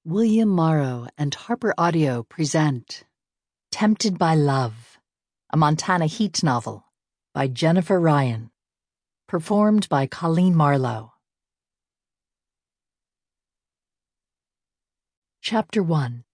William Morrow and Harper Audio present Tempted by Love, a Montana Heat novel by Jennifer Ryan, performed by Colleen Marlowe. Chapter 1.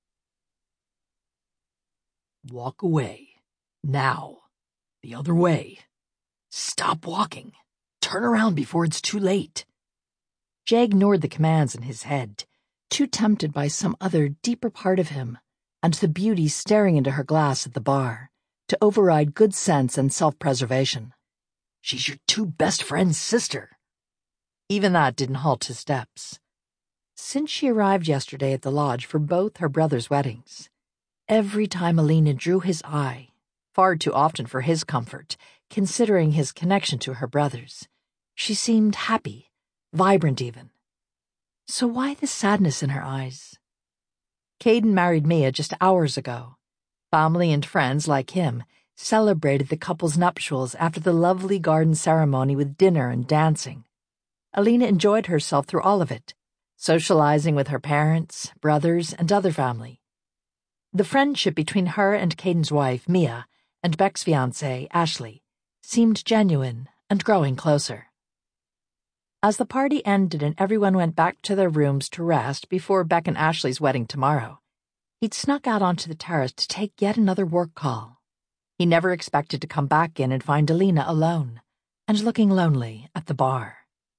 Walk away. Now. The other way. Stop walking. Turn around before it's too late. Jay ignored the commands in his head, too tempted by some other, deeper part of him, and the beauty staring into her glass at the bar, to override good sense and self-preservation. She's your two best friends' sister. Even that didn't halt his steps. Since she arrived yesterday at the lodge for both her brothers' weddings, every time Alina drew his eye, far too often for his comfort, considering his connection to her brothers, she seemed happy, vibrant even. So why the sadness in her eyes? Caden married Mia just hours ago. Family and friends like him celebrated the couple's nuptials after the lovely garden ceremony with dinner and dancing. Alina enjoyed herself through all of it, socializing with her parents, brothers, and other family. The friendship between her and Caden's wife, Mia, and Beck's fiancé, Ashley, seemed genuine and growing closer. As the party ended and everyone went back to their rooms to rest before Beck and Ashley's wedding tomorrow, he'd snuck out onto the terrace to take yet another work call. He never expected to come back in and find Alina alone and looking lonely at the bar.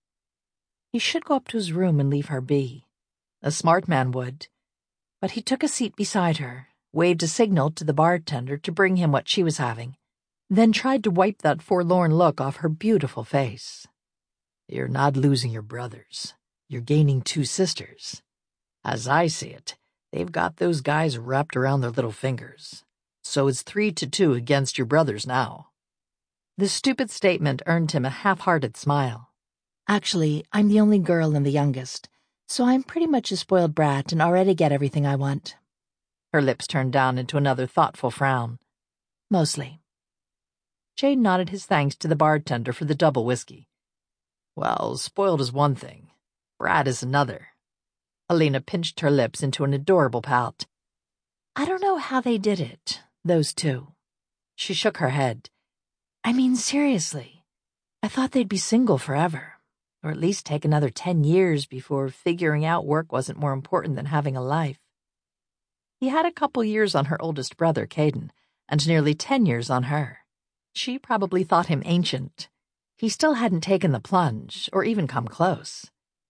He should go up to his room and leave her be. A smart man would. But he took a seat beside her, waved a signal to the bartender to bring him what she was having, then tried to wipe that forlorn look off her beautiful face. You're not losing your brothers. You're gaining two sisters. As I see it, they've got those guys wrapped around their little fingers. So it's 3-2 against your brothers now. The stupid statement earned him a half-hearted smile. Actually, I'm the only girl and the youngest, so I'm pretty much a spoiled brat and already get everything I want. Her lips turned down into another thoughtful frown. Mostly. Jay nodded his thanks to the bartender for the double whiskey. Well, spoiled is one thing. Brat is another. Alina pinched her lips into an adorable pout. I don't know how they did it, those two. She shook her head. I mean, seriously. I thought they'd be single forever, or at least take another 10 years before figuring out work wasn't more important than having a life. He had a couple years on her oldest brother, Caden, and nearly 10 years on her. She probably thought him ancient. He still hadn't taken the plunge, or even come close.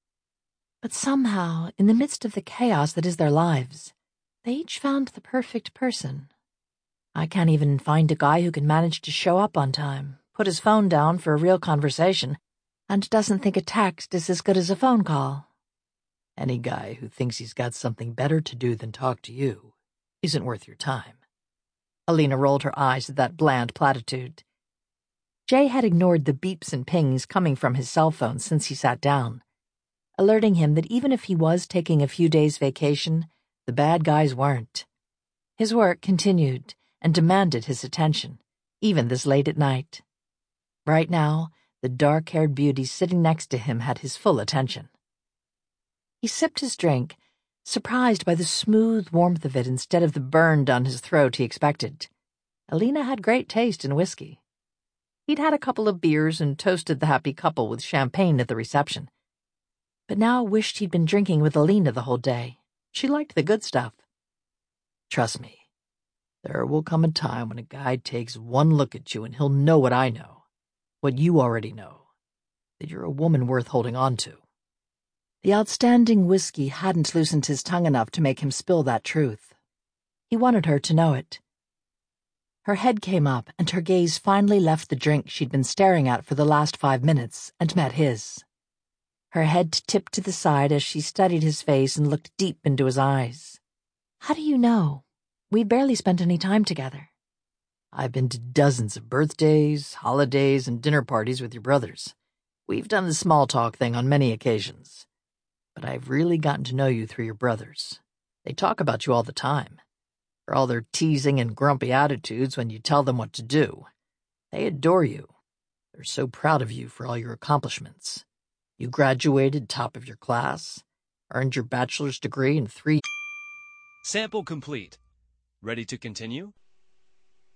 But somehow, in the midst of the chaos that is their lives, they each found the perfect person. I can't even find a guy who can manage to show up on time, put his phone down for a real conversation, and doesn't think a text is as good as a phone call. Any guy who thinks he's got something better to do than talk to you isn't worth your time. Alina rolled her eyes at that bland platitude. Jay had ignored the beeps and pings coming from his cell phone since he sat down, alerting him that even if he was taking a few days' vacation, the bad guys weren't. His work continued and demanded his attention, even this late at night. Right now, the dark-haired beauty sitting next to him had his full attention. He sipped his drink, surprised by the smooth warmth of it instead of the burn down his throat he expected. Alina had great taste in whiskey. He'd had a couple of beers and toasted the happy couple with champagne at the reception, but now wished he'd been drinking with Alina the whole day. She liked the good stuff. Trust me, there will come a time when a guy takes one look at you and he'll know what I know, what you already know, that you're a woman worth holding on to. The outstanding whiskey hadn't loosened his tongue enough to make him spill that truth. He wanted her to know it. Her head came up, and her gaze finally left the drink she'd been staring at for the last 5 minutes and met his. Her head tipped to the side as she studied his face and looked deep into his eyes. How do you know? We barely spent any time together. I've been to dozens of birthdays, holidays, and dinner parties with your brothers. We've done the small talk thing on many occasions. But I've really gotten to know you through your brothers. They talk about you all the time. For all their teasing and grumpy attitudes when you tell them what to do. They adore you. They're so proud of you for all your accomplishments. You graduated top of your class, earned your bachelor's degree in 3 Sample complete. Ready to continue?